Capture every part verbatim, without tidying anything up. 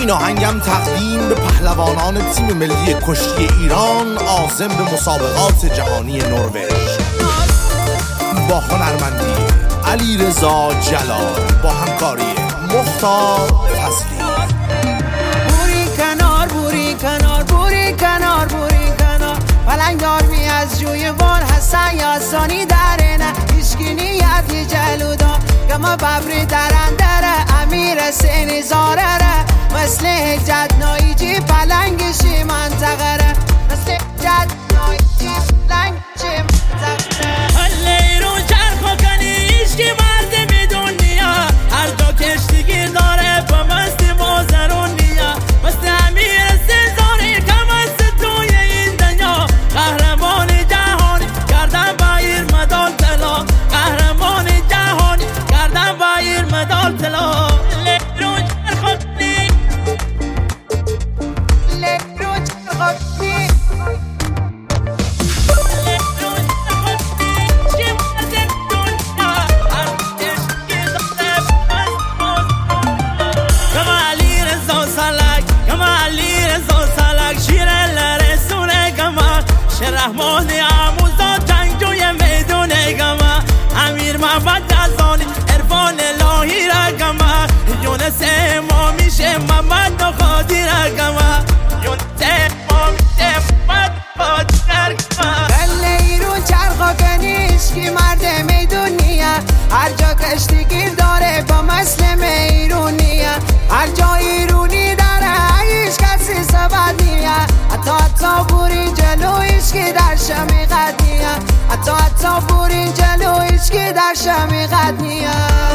این آهنگم تقدیم به پهلوانان تیم ملی کشتی ایران عازم به مسابقات جهانی نروژ با هنرمندی علیرضا جلال با همکاری مختار فضلی. بوری کنار بوری کنار بوری کنار بوری کنار پلنگار می از جوی وار حسن یاسانی درنه ایشکی نیتی جلودا گما ببری درندره امیر سینی زاره مثل حجت نایجی پلنگشی منطقره مثل حجت نایجی پلنگشی منطقره حله رو چرخو کنی ایشکی مرد می دنیا هر جا کشتیگیر داره با مست مازرونیا مثل امیر سیزاری که مست توی این دنیا قهرمان جهانی کردن بایر مدال طلا قهرمان جهانی کردن بایر مدال طلا رحمان آموزا جنگجوی میدون گما امیر محمد جزانی عرفان الهی را گما یونس ما میشه محمد نخادی را گما یونس ما میشه محمد نخادی گما بله رو چرخا کنیش که مرد میدونیه هر جا کشتی گیر داره با مثل میرونیه هر جا ایرونی داره هیچ کسی سبد نیه حتی حتی بوری جلویش که در شمیقت نیه حتی حتی بوری جلویش که در شمیقت نیه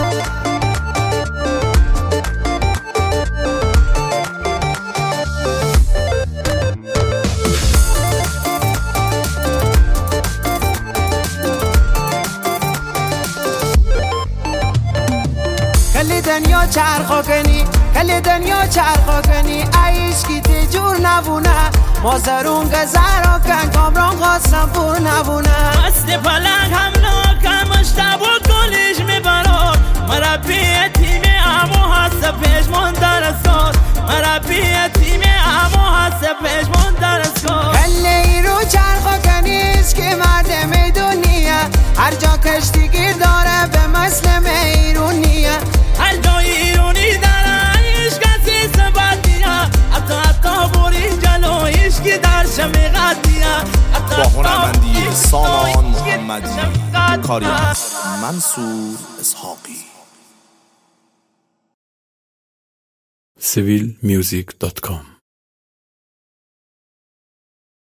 کلی دنیا چرخا کنی کلی دنیا چرخا کنی ایش کی تجور نبونه مازرون گذرا کن کامران خواستم پور نبونه مست پلنگ حمله کن مشتبه کلیش میبراد مربی تیم امو هست پیشمان در اسکار مربی تیم امو هست پیشمان در اسکار کلی رو چرخا کنیش که مرد میدونیه هر جا کشتی گیر داره به مثل میرونیه هر جا ایرونی داره ایش کسی سبت نیه حتی حتی بوری جلویش که در شمیقت نیه با هنرمندی سامان محمدی کاری از منصور اسحاقی. سیویل میوزیک دات کام